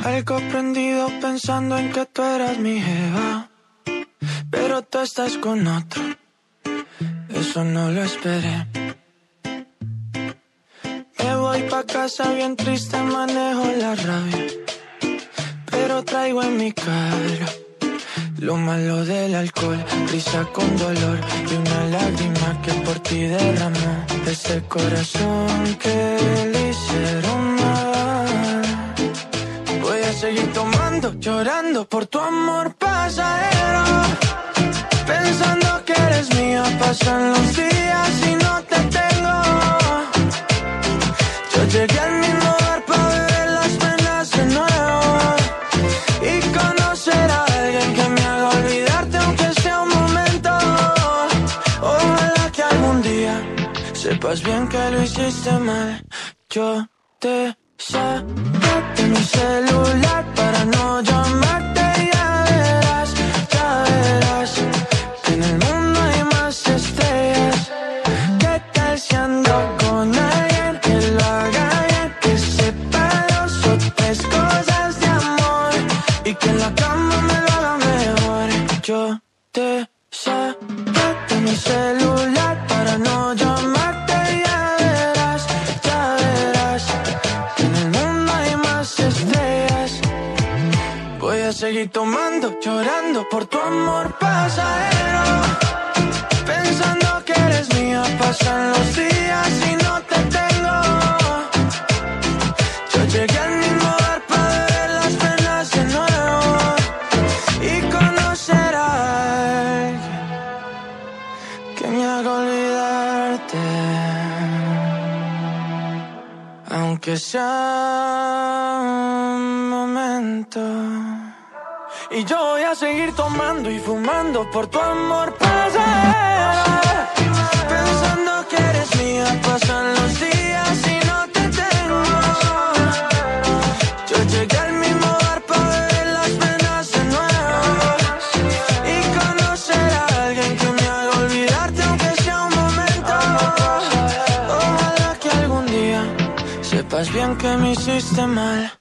Algo prendido pensando en que tú eras mi jeva, pero tú estás con otro, eso no lo esperé. Me voy pa' casa bien triste, manejo la rabia, pero traigo en mi cara lo malo del alcohol, risa con dolor y una lágrima que por ti derramó ese corazón que le hicieron mal. Voy a seguir tomando, llorando por tu amor pasajero, pensando que eres mía. Pasan los días y no te tengo. Yo llegué al mismo lugar para beber las penas de nuevo y conocer a alguien que me haga olvidarte aunque sea un momento. Ojalá que algún día sepas bien que lo hiciste mal. Yo te saqué de mi celular para no llamarte. Ya verás que en el mundo hay más estrellas. ¿Qué tal si ando con alguien que lo haga bien, que sepa dos o tres cosas de amor y que en la cama me lo haga mejor? Yo te saqué de mi celular para no llamarte. Ya verás que en el mundo hay más estrellas. Voy a seguir tomando, llorando por tu amor pasajero, pensando que eres mía. Pasan los días y no te tengo. Yo llegué al mismo lugar para beber las penas de nuevo y conocer a alguien que me haga olvidarte, aunque sea un momento. Y yo voy a seguir tomando y fumando por tu amor pasajero, pensando que eres mía. Pasan los días y no te tengo. Yo llegué al mismo lugar para beber las penas de nuevo y conocer a alguien que me haga olvidarte aunque sea un momento. Ojalá que algún día sepas bien que me hiciste mal.